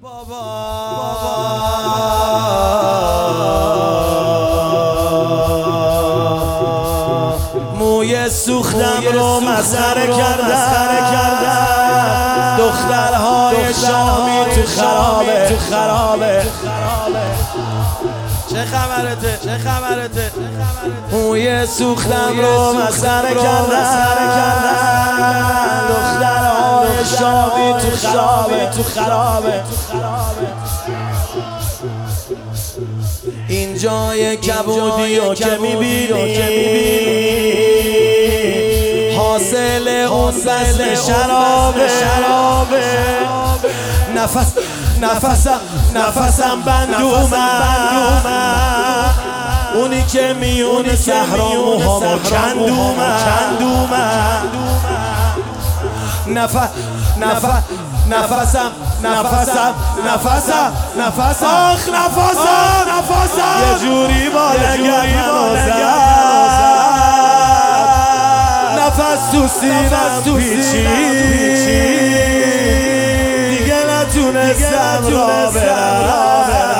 موی سوختم رو مسخره کردم، دخترهای شامی تو خرابه. چه خبرته؟ موی سوختم رو مسخره کردم، دخترهای شامی تو خرابه. این جای کبودیو که میبینی حاصل اون بزم شرابه. نفسم بندومه، اونی که میونه صحرا موهامو کندومه. نفسم یه جوری بالگرد نفس تو سینم پیچید، دیگه نتونستم را برم.